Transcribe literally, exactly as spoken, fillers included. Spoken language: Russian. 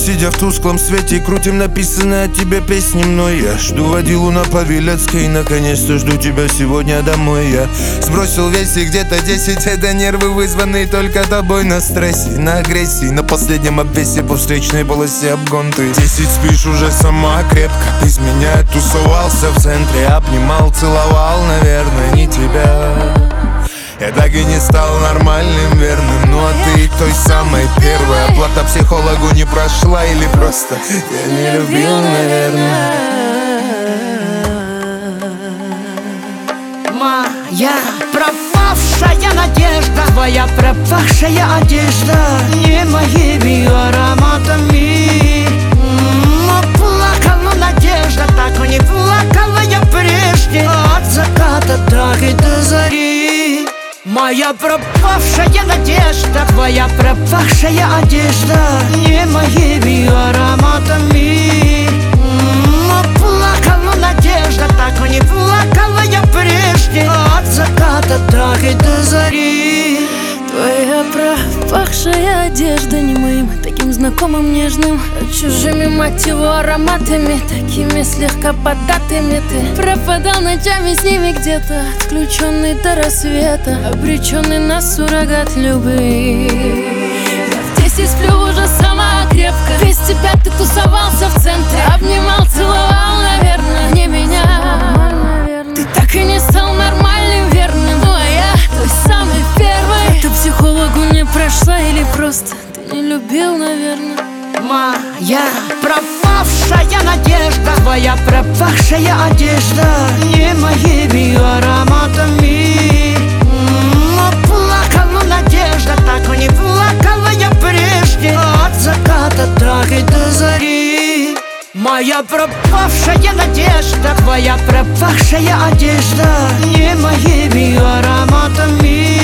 сидя в тусклом свете, крутим написанные о тебе песни мной. Я жду водилу на Павелецкой, наконец-то жду тебя сегодня домой. Я сбросил вес и где-то десять, это нервы, вызванные только тобой. На стрессе, на агрессии, на последнем обвесе, по встречной полосе обгон ты. Десять спишь уже сама крепко, без меня тусовался в центре, обнимал, целовал, наверное, не тебя. Я так и не стал нормальным, верным. Ну а ты той самой первой. Оплата психологу не прошла или просто я не любил, наверное. Моя пропавшая надежда, твоя пропавшая одежда, не моими ароматами. Но плакала надежда, так не плакала я прежде. От заката так и до зари. Моя пропавшая надежда, твоя пропавшая одежда, не моими ароматами. Но плакала надежда, так не плакала я прежде. От заката так и до зари. Твоя пропахшая одежда не моим, таким знакомым нежным, чужими, мать его, ароматами, такими слегка податыми. Ты пропадал ночами с ними где-то, отключенный до рассвета, обреченный на суррогат любви. Я в десять сплю уже сама крепко, без тебя ты тусовался в центре, обнимал, целовал, наверное, не меня. Ты так и не стал нормальным, верным, ну а я той самой первой. Ты психологу не прошла или просто ты не любил, наверное. Моя пропавшая надежда, твоя пропавшая одежда, не моими ароматами. Но плакала надежда, так не плакала я прежде. От заката так и до зари. Моя пропавшая надежда, твоя пропавшая одежда, не моими ароматами.